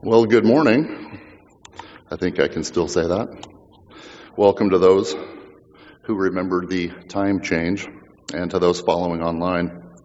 Well, good morning. I think I can still say that. Welcome to those who remembered the time change and to those following online.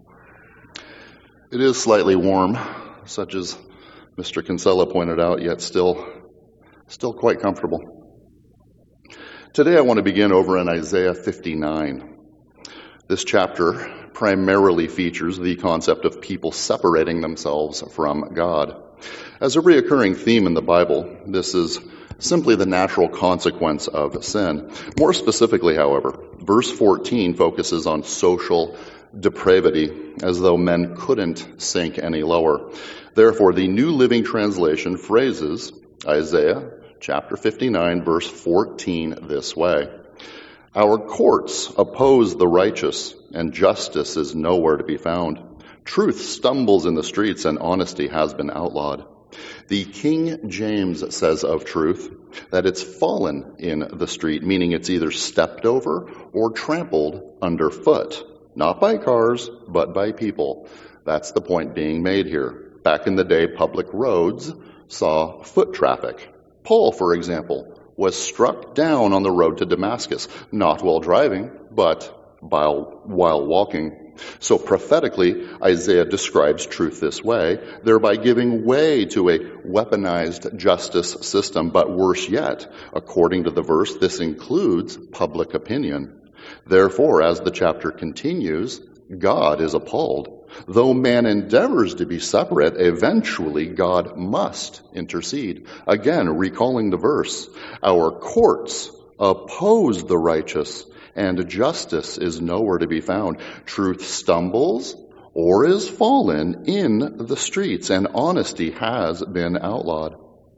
It is slightly warm, such as Mr. Kinsella pointed out, yet still quite comfortable. Today I want to begin over in Isaiah 59. This chapter primarily features the concept of people separating themselves from God. As a reoccurring theme in the Bible, this is simply the natural consequence of sin. More specifically, however, verse 14 focuses on social depravity, as though men couldn't sink any lower. Therefore, the New Living Translation phrases Isaiah chapter 59, verse 14 this way: "Our courts oppose the righteous, and justice is nowhere to be found. Truth stumbles in the streets, and honesty has been outlawed." The King James says of truth that it's fallen in the street, meaning it's either stepped over or trampled underfoot, not by cars, but by people. That's the point being made here. Back in the day, public roads saw foot traffic. Paul, for example, was struck down on the road to Damascus, not while driving, but while walking. So prophetically, Isaiah describes truth this way, thereby giving way to a weaponized justice system. But worse yet, according to the verse, this includes public opinion. Therefore, as the chapter continues, God is appalled. Though man endeavors to be separate, eventually God must intercede. Again, recalling the verse, "Our courts oppose the righteous, and justice is nowhere to be found. Truth stumbles or is fallen in the streets, and honesty has been outlawed."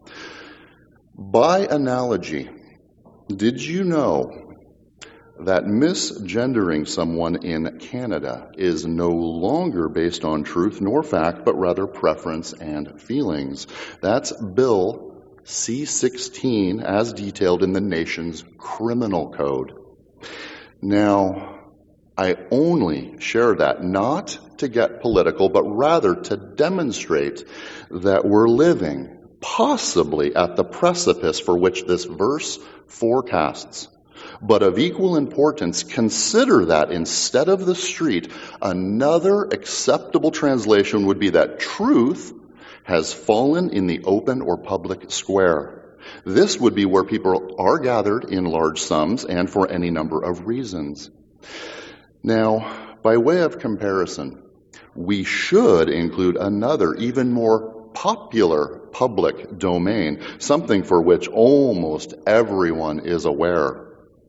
By analogy, did you know that misgendering someone in Canada is no longer based on truth nor fact, but rather preference and feelings? That's Bill C-16 as detailed in the nation's criminal code. Now, I only share that not to get political, but rather to demonstrate that we're living possibly at the precipice for which this verse forecasts. But of equal importance, consider that instead of the street, another acceptable translation would be that truth has fallen in the open or public square. This would be where people are gathered in large sums and for any number of reasons. Now, by way of comparison, we should include another, even more popular public domain, something for which almost everyone is aware: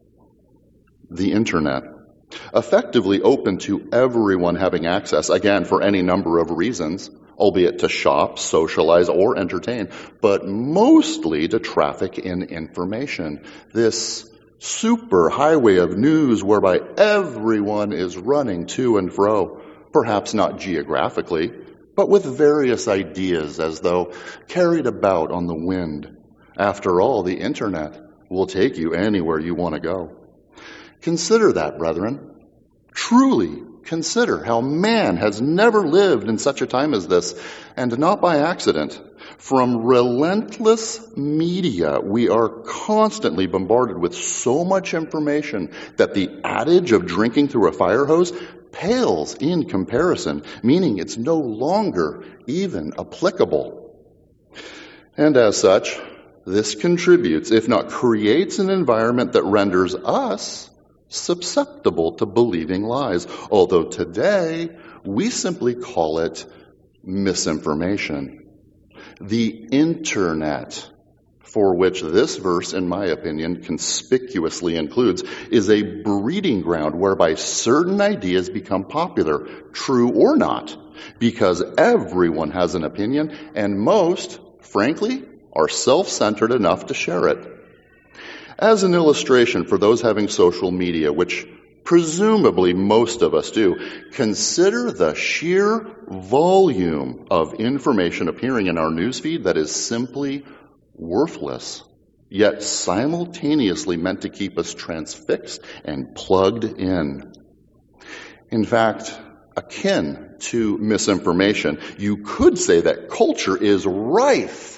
the Internet. Effectively open to everyone having access, again, for any number of reasons, albeit to shop, socialize, or entertain, but mostly to traffic in information. This super highway of news whereby everyone is running to and fro, perhaps not geographically, but with various ideas as though carried about on the wind. After all, the Internet will take you anywhere you want to go. Consider that, brethren. Truly consider how man has never lived in such a time as this, and not by accident. From relentless media, we are constantly bombarded with so much information that the adage of drinking through a fire hose pales in comparison, meaning it's no longer even applicable. And as such, this contributes, if not creates, an environment that renders us susceptible to believing lies, although today we simply call it misinformation. The Internet, for which this verse, in my opinion, conspicuously includes, is a breeding ground whereby certain ideas become popular, true or not, because everyone has an opinion, and most, frankly, are self-centered enough to share it. As an illustration for those having social media, which presumably most of us do, consider the sheer volume of information appearing in our newsfeed that is simply worthless, yet simultaneously meant to keep us transfixed and plugged in. In fact, akin to misinformation, you could say that culture is rife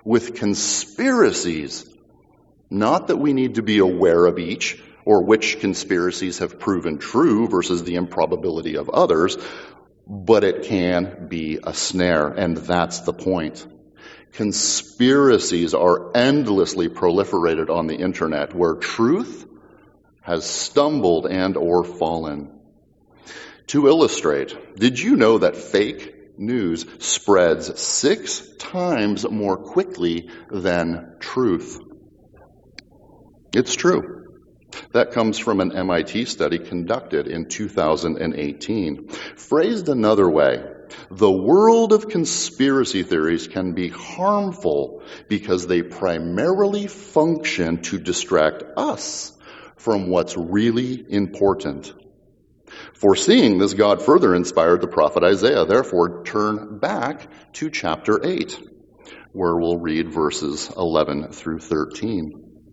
with conspiracies. Not that we need to be aware of each, or which conspiracies have proven true versus the improbability of others, but it can be a snare, and that's the point. Conspiracies are endlessly proliferated on the internet, where truth has stumbled and or fallen. To illustrate, did you know that fake news spreads 6 times more quickly than truth? It's true. That comes from an MIT study conducted in 2018. Phrased another way, the world of conspiracy theories can be harmful because they primarily function to distract us from what's really important. Foreseeing this, God further inspired the prophet Isaiah. Therefore, turn back to chapter 8, where we'll read verses 11 through 13.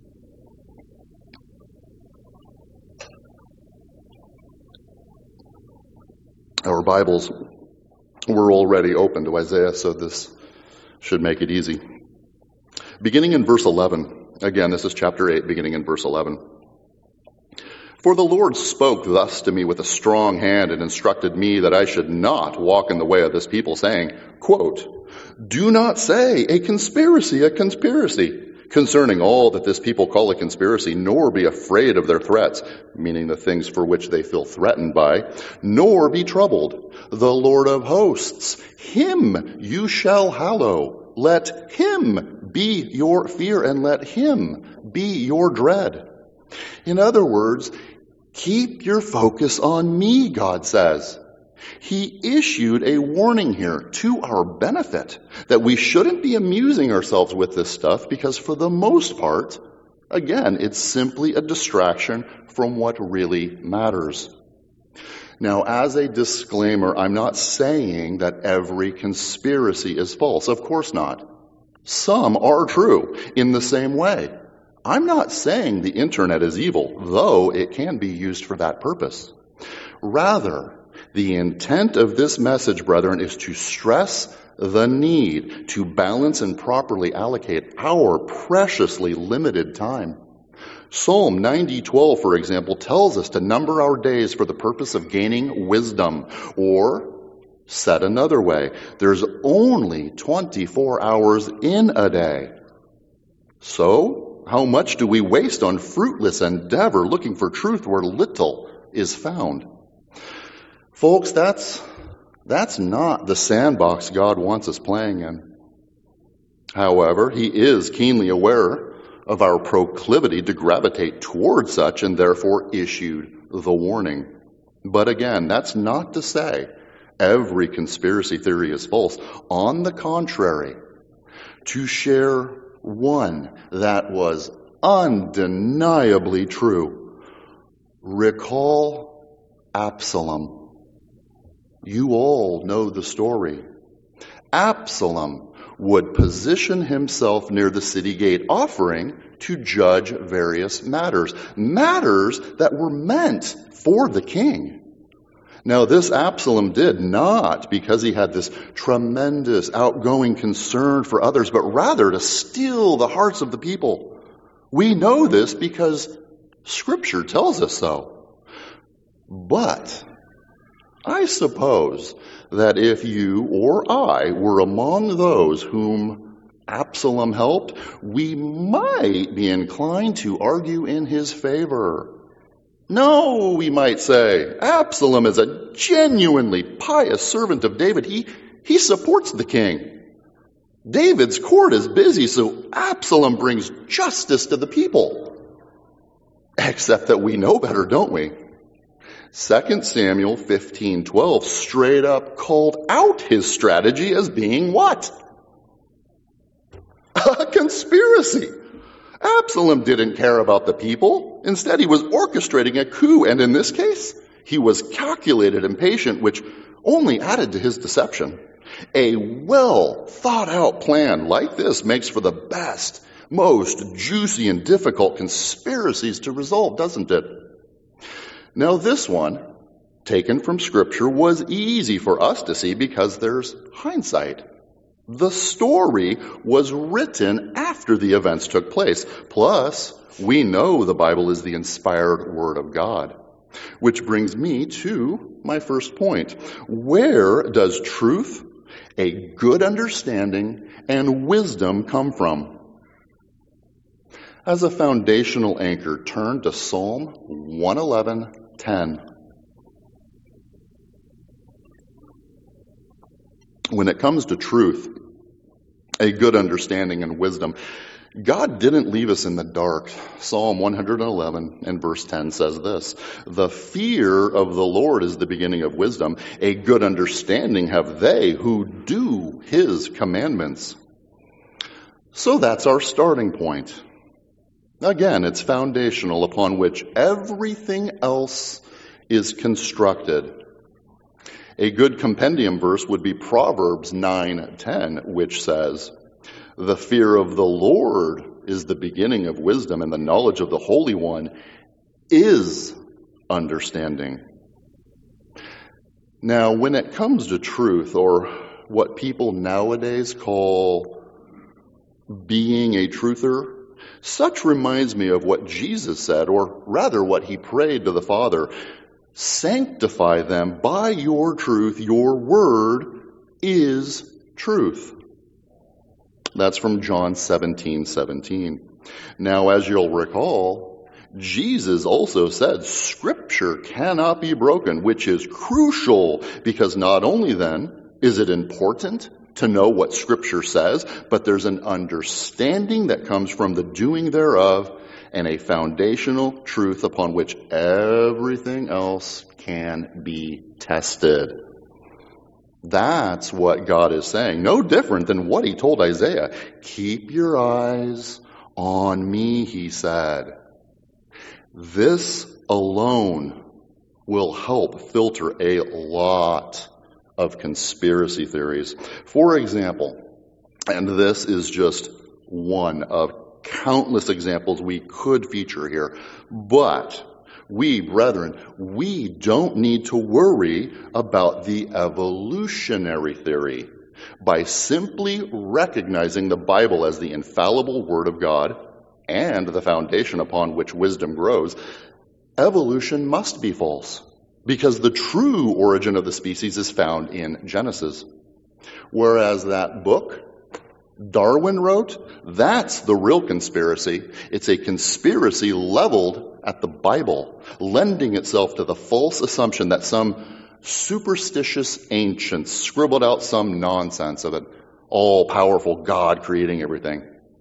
Our Bibles were already open to Isaiah, so this should make it easy. Beginning in verse 11, again, this is chapter 8, beginning in verse 11. For the Lord spoke thus to me with a strong hand and instructed me that I should not walk in the way of this people, saying, quote, do not say a conspiracy, concerning all that this people call a conspiracy, nor be afraid of their threats, meaning the things for which they feel threatened by, nor be troubled. The Lord of hosts, him you shall hallow. Let him be your fear, and let him be your dread. In other words, keep your focus on me, God says. He issued a warning here to our benefit that we shouldn't be amusing ourselves with this stuff because for the most part, again, it's simply a distraction from what really matters. Now, as a disclaimer, I'm not saying that every conspiracy is false. Of course not. Some are true in the same way. I'm not saying the internet is evil, though it can be used for that purpose. Rather, the intent of this message, brethren, is to stress the need to balance and properly allocate our preciously limited time. Psalm 90:12, for example, tells us to number our days for the purpose of gaining wisdom. Or, said another way, there's only 24 hours in a day. So, how much do we waste on fruitless endeavor looking for truth where little is found? Folks, that's not the sandbox God wants us playing in. However, he is keenly aware of our proclivity to gravitate toward such and therefore issued the warning. But again, that's not to say every conspiracy theory is false. On the contrary, to share one that was undeniably true. Recall Absalom. You all know the story. Absalom would position himself near the city gate, offering to judge various matters that were meant for the king. Now, this Absalom did not because he had this tremendous outgoing concern for others, but rather to steal the hearts of the people. We know this because Scripture tells us so. But I suppose that if you or I were among those whom Absalom helped, we might be inclined to argue in his favor. No, we might say, Absalom is a genuinely pious servant of David. He supports the king. David's court is busy, so Absalom brings justice to the people. Except that we know better, don't we? 2 Samuel 15:12 straight up called out his strategy as being what? A conspiracy. Absalom didn't care about the people. Instead, he was orchestrating a coup, and in this case, he was calculated and patient, which only added to his deception. A well-thought-out plan like this makes for the best, most juicy and difficult conspiracies to resolve, doesn't it? Now, this one, taken from Scripture, was easy for us to see because there's hindsight. The story was written after the events took place. Plus, we know the Bible is the inspired Word of God. Which brings me to my first point. Where does truth, a good understanding, and wisdom come from? As a foundational anchor, turn to Psalm 111:10. When it comes to truth, a good understanding, and wisdom, God didn't leave us in the dark. Psalm 111 and verse 10 says this: "The fear of the Lord is the beginning of wisdom. A good understanding have they who do his commandments." So that's our starting point. Again, it's foundational upon which everything else is constructed. A good compendium verse would be Proverbs 9:10, which says, "The fear of the Lord is the beginning of wisdom, and the knowledge of the Holy One is understanding." Now, when it comes to truth, or what people nowadays call being a truther, such reminds me of what Jesus said, or rather what he prayed to the Father: "Sanctify them by your truth. Your word is truth." That's from John 17:17. Now, as you'll recall, Jesus also said Scripture cannot be broken, which is crucial, because not only then is it important to know what Scripture says, but there's an understanding that comes from the doing thereof, and a foundational truth upon which everything else can be tested. That's what God is saying. No different than what he told Isaiah. "Keep your eyes on me," he said. This alone will help filter a lot of conspiracy theories. For example, and this is just one of countless examples we could feature here, but we, brethren, we don't need to worry about the evolutionary theory. By simply recognizing the Bible as the infallible Word of God and the foundation upon which wisdom grows, evolution must be false, because the true origin of the species is found in Genesis. Whereas that book Darwin wrote, that's the real conspiracy. It's a conspiracy leveled at the Bible, lending itself to the false assumption that some superstitious ancients scribbled out some nonsense of an all-powerful God creating everything.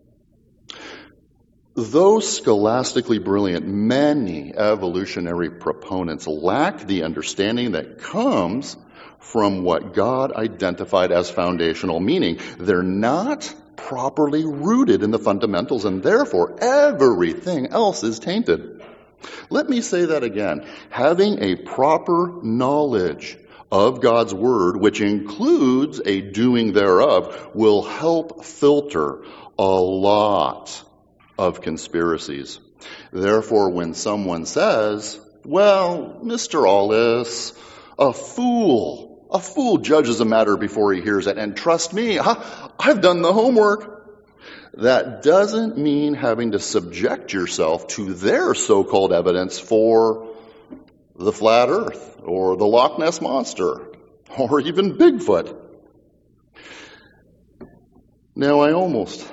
Though scholastically brilliant, many evolutionary proponents lack the understanding that comes from what God identified as foundational, meaning they're not properly rooted in the fundamentals, and therefore everything else is tainted. Let me say that again. Having a proper knowledge of God's Word, which includes a doing thereof, will help filter a lot of conspiracies. Therefore, when someone says, "Well, Mr. Allis, a fool judges a matter before he hears it, and trust me, I've done the homework," that doesn't mean having to subject yourself to their so-called evidence for the flat earth, or the Loch Ness Monster, or even Bigfoot. Now, I almost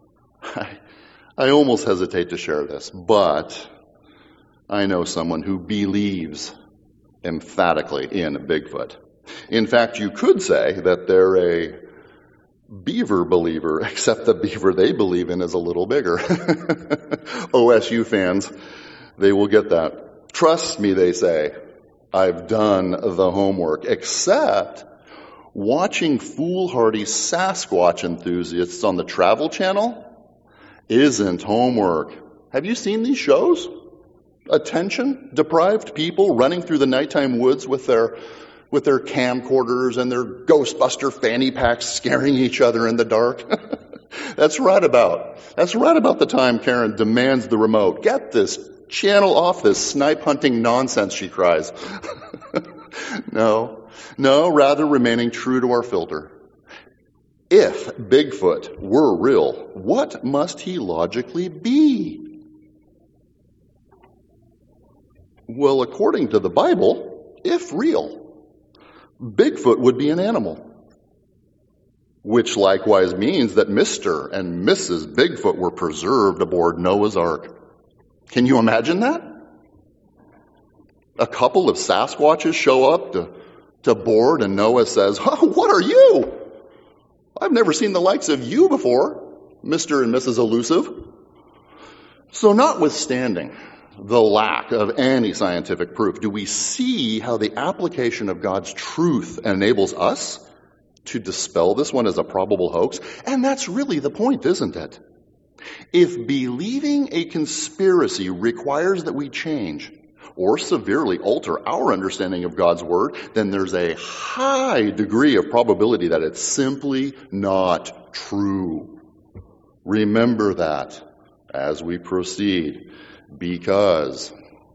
hesitate to share this, but I know someone who believes emphatically in Bigfoot. In fact, you could say that they're a beaver believer, except the beaver they believe in is a little bigger. OSU fans, they will get that. "Trust me," they say, "I've done the homework," except watching foolhardy Sasquatch enthusiasts on the Travel Channel isn't homework. Have you seen these shows? Attention-deprived people running through the nighttime woods with their camcorders and their Ghostbuster fanny packs, scaring each other in the dark. That's right about the time Karen demands the remote. "Get this channel off this snipe hunting nonsense," she cries. No, rather remaining true to our filter. If Bigfoot were real, what must he logically be? Well, according to the Bible, if real, Bigfoot would be an animal, which likewise means that Mr. and Mrs. Bigfoot were preserved aboard Noah's Ark. Can you imagine that? A couple of Sasquatches show up to board, and Noah says, "Oh, what are you? I've never seen the likes of you before, Mr. and Mrs. Elusive." So notwithstanding the lack of any scientific proof, do we see how the application of God's truth enables us to dispel this one as a probable hoax? And that's really the point, isn't it? If believing a conspiracy requires that we change or severely alter our understanding of God's word, then there's a high degree of probability that it's simply not true. Remember that as we proceed, because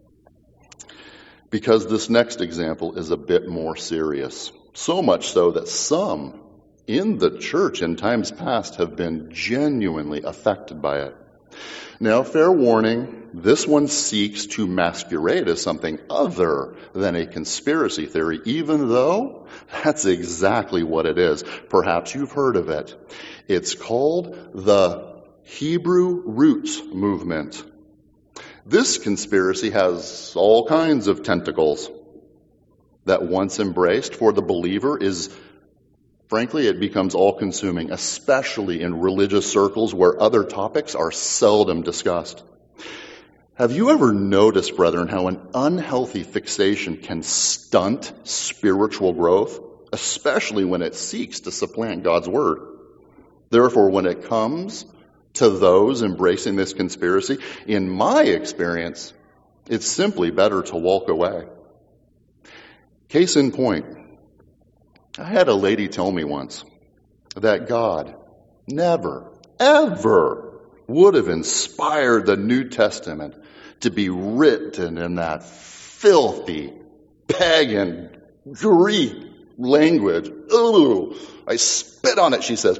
this next example is a bit more serious. So much so that some in the church in times past have been genuinely affected by it. Now, fair warning, this one seeks to masquerade as something other than a conspiracy theory, even though that's exactly what it is. Perhaps you've heard of it. It's called the Hebrew Roots Movement. This conspiracy has all kinds of tentacles that once embraced for the believer is, frankly, it becomes all-consuming, especially in religious circles where other topics are seldom discussed. Have you ever noticed, brethren, how an unhealthy fixation can stunt spiritual growth, especially when it seeks to supplant God's word? Therefore, when it comes to those embracing this conspiracy, in my experience, it's simply better to walk away. Case in point, I had a lady tell me once that God never, ever would have inspired the New Testament to be written in that filthy, pagan, Greek language. Ooh, I spit on it, she says.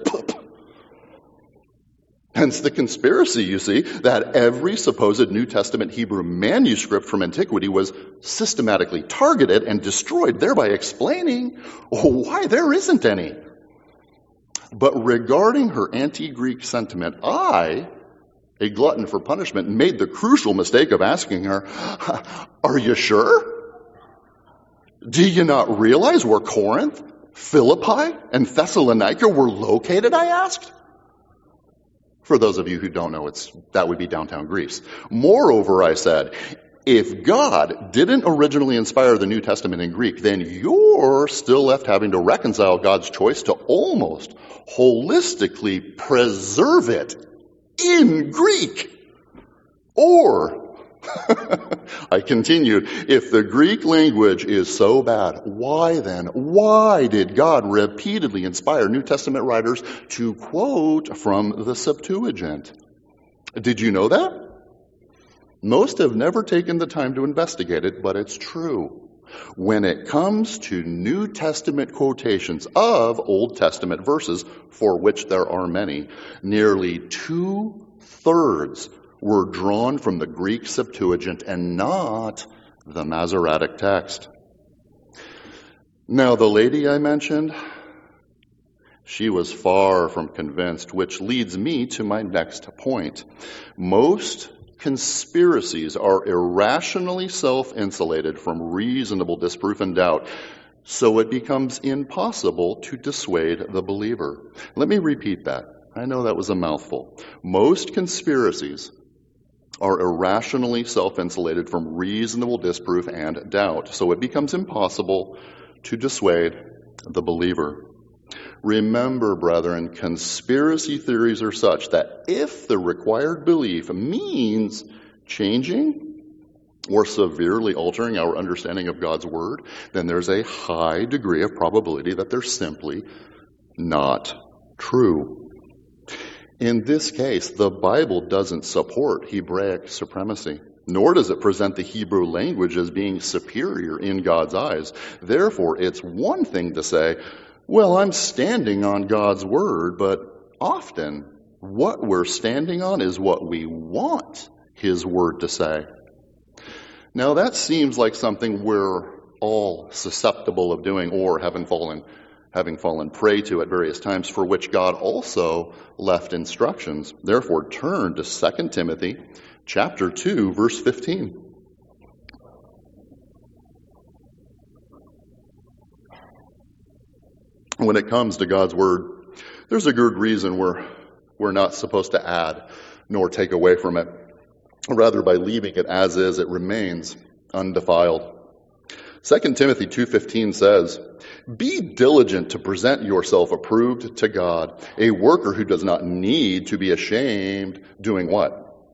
Hence the conspiracy, you see, that every supposed New Testament Hebrew manuscript from antiquity was systematically targeted and destroyed, thereby explaining why there isn't any. But regarding her anti-Greek sentiment, I, a glutton for punishment, made the crucial mistake of asking her, "Are you sure? Do you not realize where Corinth, Philippi, and Thessalonica were located?" I asked. For those of you who don't know, that would be downtown Greece. Moreover, I said, if God didn't originally inspire the New Testament in Greek, then you're still left having to reconcile God's choice to almost holistically preserve it in Greek. Or, I continued, if the Greek language is so bad, why did God repeatedly inspire New Testament writers to quote from the Septuagint? Did you know that? Most have never taken the time to investigate it, but it's true. When it comes to New Testament quotations of Old Testament verses, for which there are many, nearly 2/3 were drawn from the Greek Septuagint and not the Masoretic text. Now, the lady I mentioned, she was far from convinced, which leads me to my next point. Most conspiracies are irrationally self-insulated from reasonable disproof and doubt, so it becomes impossible to dissuade the believer. Let me repeat that. I know that was a mouthful. Most conspiracies are irrationally self-insulated from reasonable disproof and doubt, so it becomes impossible to dissuade the believer. Remember, brethren, conspiracy theories are such that if the required belief means changing or severely altering our understanding of God's word, then there's a high degree of probability that they're simply not true. In this case, the Bible doesn't support Hebraic supremacy, nor does it present the Hebrew language as being superior in God's eyes. Therefore, it's one thing to say, Well, I'm standing on God's word, but often what we're standing on is what we want his word to say. Now, that seems like something we're all susceptible of doing or having fallen prey to at various times, for which God also left instructions. Therefore, turn to 2 Timothy chapter 2, verse 15. When it comes to God's word, there's a good reason we're not supposed to add nor take away from it. Rather, by leaving it as is, it remains undefiled. 2 Timothy 2:15 says, "Be diligent to present yourself approved to God, a worker who does not need to be ashamed, doing what?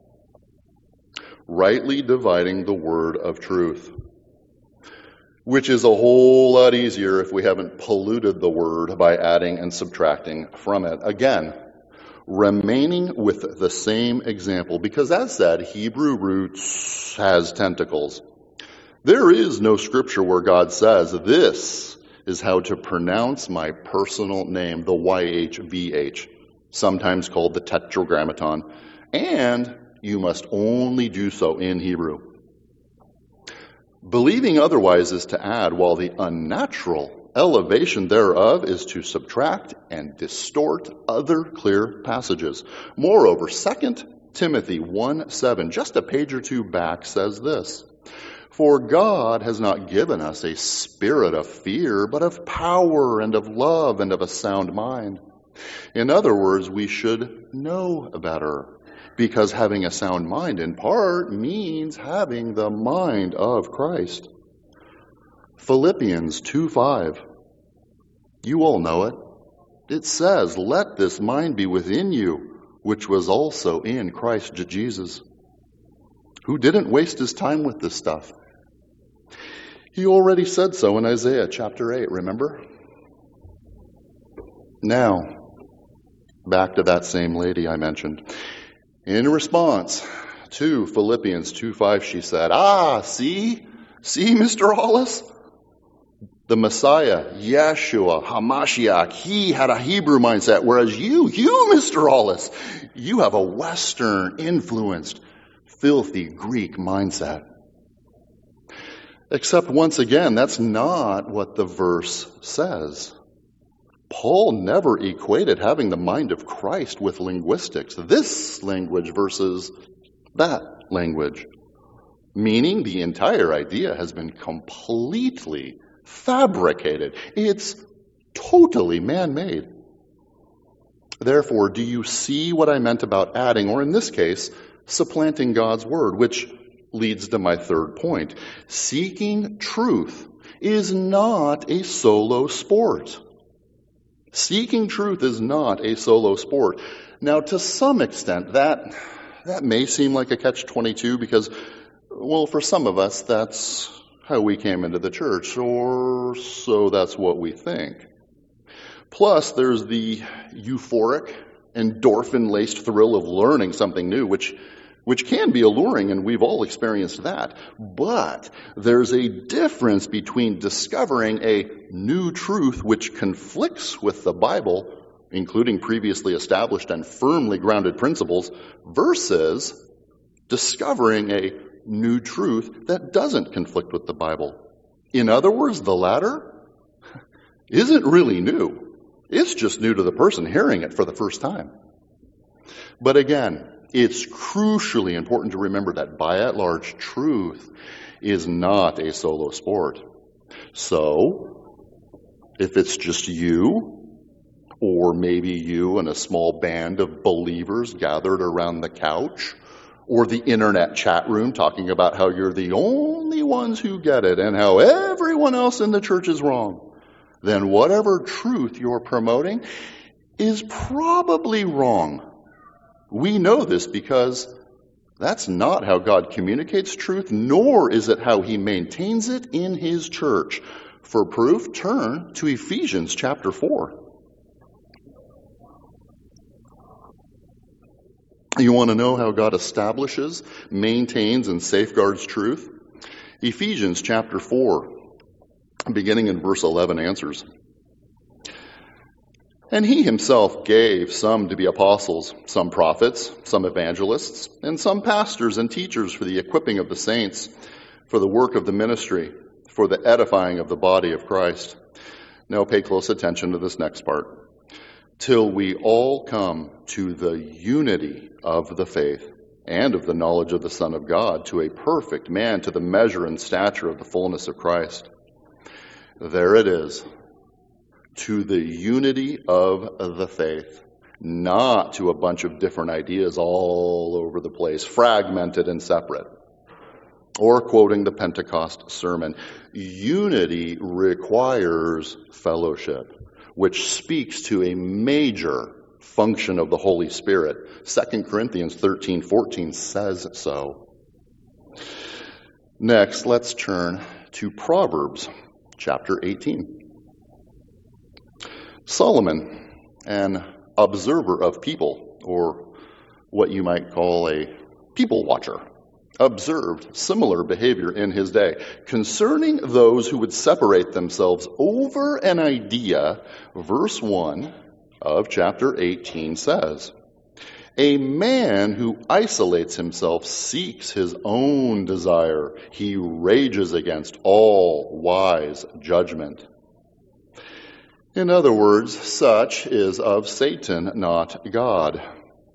Rightly dividing the word of truth." Which is a whole lot easier if we haven't polluted the word by adding and subtracting from it. Again, remaining with the same example, because as said, Hebrew roots has tentacles. There is no scripture where God says, "This is how to pronounce my personal name," the YHVH, sometimes called the Tetragrammaton, and you must only do so in Hebrew. Believing otherwise is to add, while the unnatural elevation thereof is to subtract and distort other clear passages. Moreover, 2 Timothy 1:7, just a page or two back, says this, "For God has not given us a spirit of fear, but of power and of love and of a sound mind." In other words, we should know better, because having a sound mind in part means having the mind of Christ. Philippians 2:5. You all know it. It says, "Let this mind be within you, which was also in Christ Jesus," who didn't waste his time with this stuff. He already said so in Isaiah chapter 8, remember? Now, back to that same lady I mentioned. In response to Philippians 2:5, she said, see, Mr. Hollis? The Messiah, Yeshua, HaMashiach, he had a Hebrew mindset, whereas you, Mr. Hollis, you have a Western-influenced, filthy Greek mindset. Except once again, that's not what the verse says. Paul never equated having the mind of Christ with linguistics, this language versus that language, meaning the entire idea has been completely fabricated. It's totally man-made. Therefore, do you see what I meant about adding, or in this case, supplanting God's word, which leads to my third point. Seeking truth is not a solo sport. Seeking truth is not a solo sport. Now, to some extent, that may seem like a catch-22 because, well, for some of us, that's how we came into the church, or so that's what we think. Plus, there's the euphoric, endorphin-laced thrill of learning something new, which can be alluring, and we've all experienced that. But there's a difference between discovering a new truth which conflicts with the Bible, including previously established and firmly grounded principles, versus discovering a new truth that doesn't conflict with the Bible. In other words, the latter isn't really new. It's just new to the person hearing it for the first time. But again, it's crucially important to remember that by and large, truth is not a solo sport. So, if it's just you, or maybe you and a small band of believers gathered around the couch, or the internet chat room talking about how you're the only ones who get it and how everyone else in the church is wrong, then whatever truth you're promoting is probably wrong. We know this because that's not how God communicates truth, nor is it how he maintains it in his church. For proof, turn to Ephesians chapter 4. You want to know how God establishes, maintains, and safeguards truth? Ephesians chapter 4, beginning in verse 11, answers. And he himself gave some to be apostles, some prophets, some evangelists, and some pastors and teachers for the equipping of the saints, for the work of the ministry, for the edifying of the body of Christ. Now pay close attention to this next part. Till we all come to the unity of the faith and of the knowledge of the Son of God, to a perfect man, to the measure and stature of the fullness of Christ. There it is. To the unity of the faith, not to a bunch of different ideas all over the place, fragmented and separate. Or quoting the Pentecost sermon, unity requires fellowship, which speaks to a major function of the Holy Spirit. 2 Corinthians 13:14 says so. Next, let's turn to Proverbs chapter 18. Solomon, an observer of people, or what you might call a people watcher, observed similar behavior in his day. Concerning those who would separate themselves over an idea, verse 1 of chapter 18 says, "A man who isolates himself seeks his own desire. He rages against all wise judgment." In other words, such is of Satan, not God.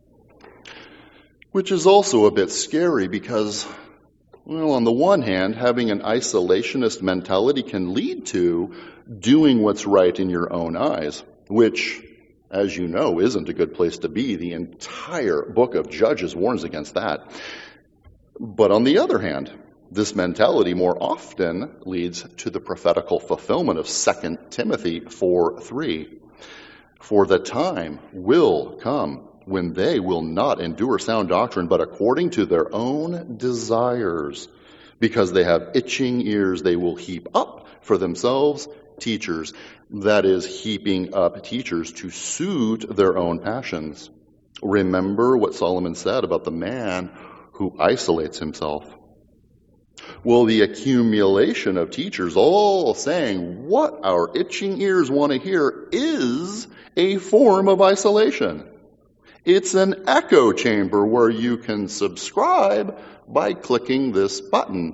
Which is also a bit scary because, well, on the one hand, having an isolationist mentality can lead to doing what's right in your own eyes, which, as you know, isn't a good place to be. The entire book of Judges warns against that. But on the other hand, this mentality more often leads to the prophetical fulfillment of 2 Timothy 4:3. "For the time will come when they will not endure sound doctrine, but according to their own desires. Because they have itching ears, they will heap up for themselves teachers." That is, heaping up teachers to suit their own passions. Remember what Solomon said about the man who isolates himself. Well, the accumulation of teachers all saying what our itching ears want to hear is a form of isolation. It's an echo chamber where you can subscribe by clicking this button.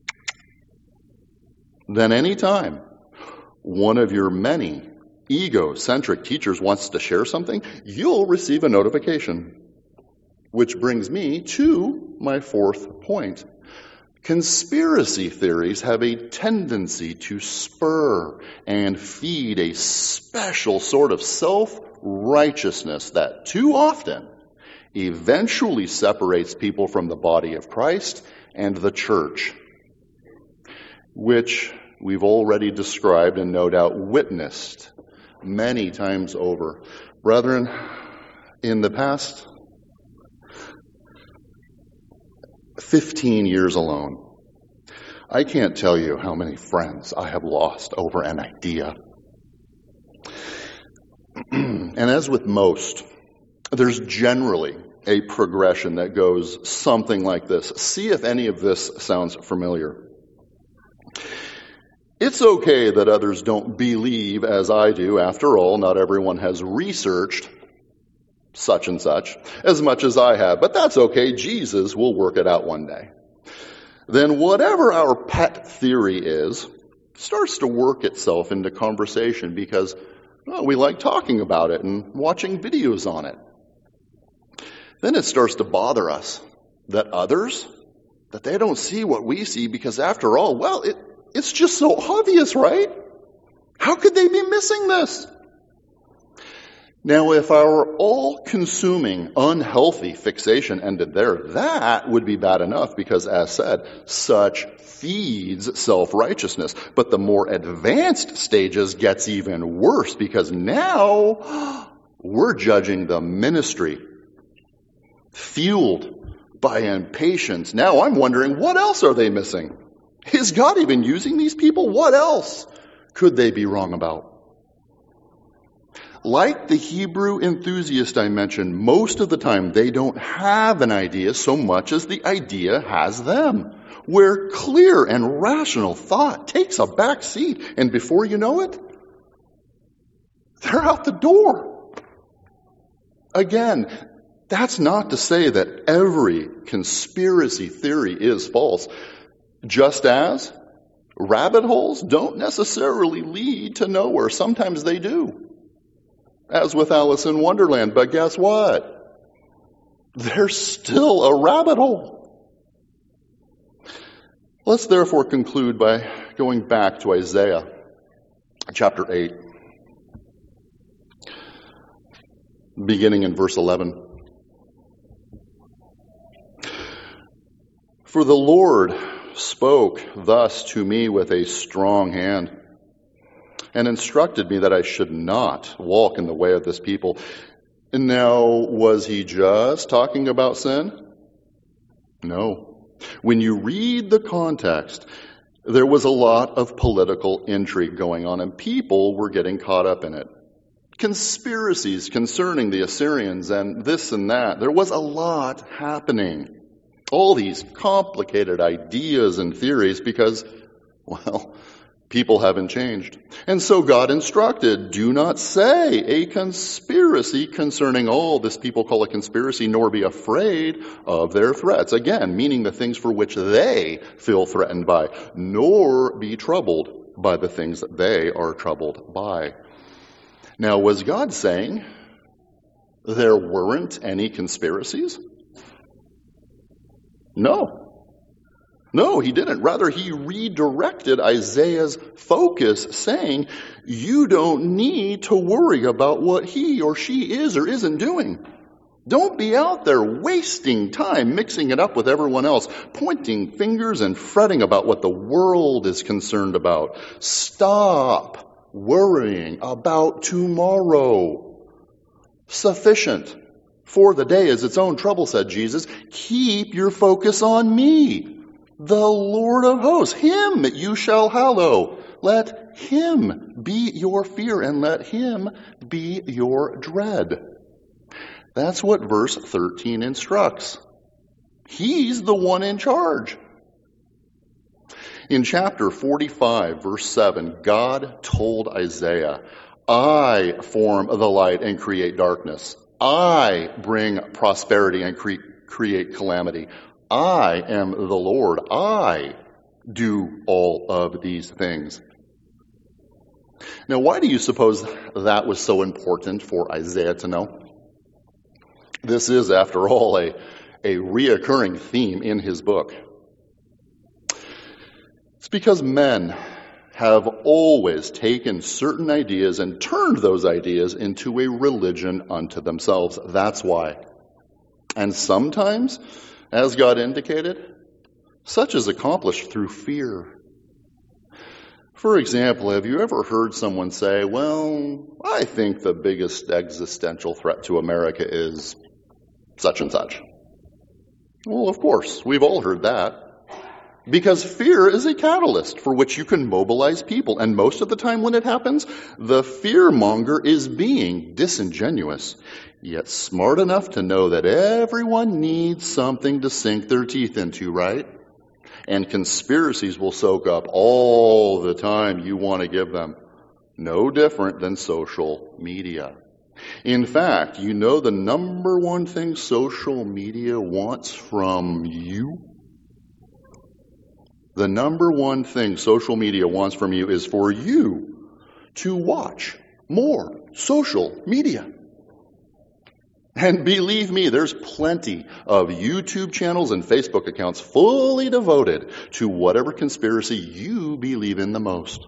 Then anytime one of your many egocentric teachers wants to share something, you'll receive a notification. Which brings me to my fourth point. Conspiracy theories have a tendency to spur and feed a special sort of self-righteousness that too often eventually separates people from the body of Christ and the church, which we've already described and no doubt witnessed many times over. Brethren, in the past 15 years alone, I can't tell you how many friends I have lost over an idea. And as with most, there's generally a progression that goes something like this. See if any of this sounds familiar. It's okay that others don't believe as I do. After all, not everyone has researched such and such as much as I have, but that's okay. Jesus will work it out one day. Then whatever our pet theory is starts to work itself into conversation because we like talking about it and watching videos on it. Then it starts to bother us that others, that they don't see what we see because after all, it's just so obvious, right? How could they be missing this? Now, if our all-consuming, unhealthy fixation ended there, that would be bad enough because, as said, such feeds self-righteousness. But the more advanced stages gets even worse because now we're judging the ministry, fueled by impatience. Now I'm wondering, what else are they missing? Is God even using these people? What else could they be wrong about? Like the Hebrew enthusiast I mentioned, most of the time they don't have an idea so much as the idea has them, where clear and rational thought takes a back seat, and before you know it, they're out the door. Again, that's not to say that every conspiracy theory is false. Just as rabbit holes don't necessarily lead to nowhere. Sometimes they do. As with Alice in Wonderland. But guess what? There's still a rabbit hole. Let's therefore conclude by going back to Isaiah chapter 8, beginning in verse 11. For the Lord spoke thus to me with a strong hand, and instructed me that I should not walk in the way of this people. And now, was he just talking about sin? No. When you read the context, there was a lot of political intrigue going on, and people were getting caught up in it. Conspiracies concerning the Assyrians and this and that. There was a lot happening. All these complicated ideas and theories because, well, people haven't changed. And so God instructed, do not say a conspiracy concerning all this people call a conspiracy, nor be afraid of their threats. Again, meaning the things for which they feel threatened by, nor be troubled by the things that they are troubled by. Now, was God saying there weren't any conspiracies? No, he didn't. Rather, he redirected Isaiah's focus, saying, you don't need to worry about what he or she is or isn't doing. Don't be out there wasting time mixing it up with everyone else, pointing fingers and fretting about what the world is concerned about. Stop worrying about tomorrow. Sufficient for the day is its own trouble, said Jesus. Keep your focus on me, the Lord of hosts. Him you shall hallow. Let him be your fear and let him be your dread. That's what verse 13 instructs. He's the one in charge. In chapter 45, verse 7, God told Isaiah, I form the light and create darkness. I bring prosperity and create calamity. I am the Lord. I do all of these things. Now, why do you suppose that was so important for Isaiah to know? This is, after all, a reoccurring theme in his book. It's because men have always taken certain ideas and turned those ideas into a religion unto themselves. That's why. And sometimes, as God indicated, such is accomplished through fear. For example, have you ever heard someone say, well, I think the biggest existential threat to America is such and such? Well, of course, we've all heard that. Because fear is a catalyst for which you can mobilize people. And most of the time when it happens, the fearmonger is being disingenuous, yet smart enough to know that everyone needs something to sink their teeth into, right? And conspiracies will soak up all the time you want to give them. No different than social media. In fact, you know the number one thing social media wants from you? The number one thing social media wants from you is for you to watch more social media. And believe me, there's plenty of YouTube channels and Facebook accounts fully devoted to whatever conspiracy you believe in the most.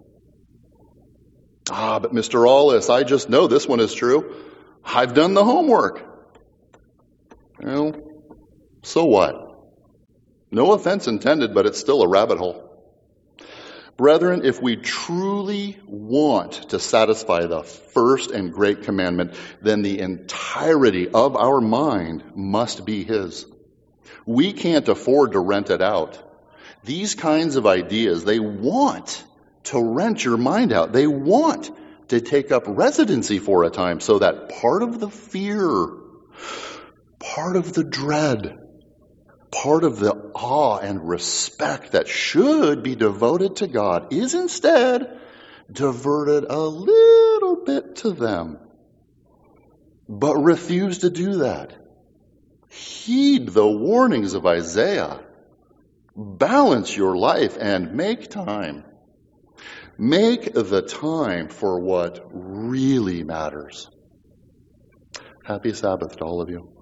But Mr. Aulis, I just know this one is true. I've done the homework. Well, so what? No offense intended, but it's still a rabbit hole. Brethren, if we truly want to satisfy the first and great commandment, then the entirety of our mind must be His. We can't afford to rent it out. These kinds of ideas, they want to rent your mind out. They want to take up residency for a time so that part of the fear, part of the dread, part of the awe and respect that should be devoted to God is instead diverted a little bit to them. but refuse to do that. Heed the warnings of Isaiah. Balance your life and make time. Make the time for what really matters. Happy Sabbath to all of you.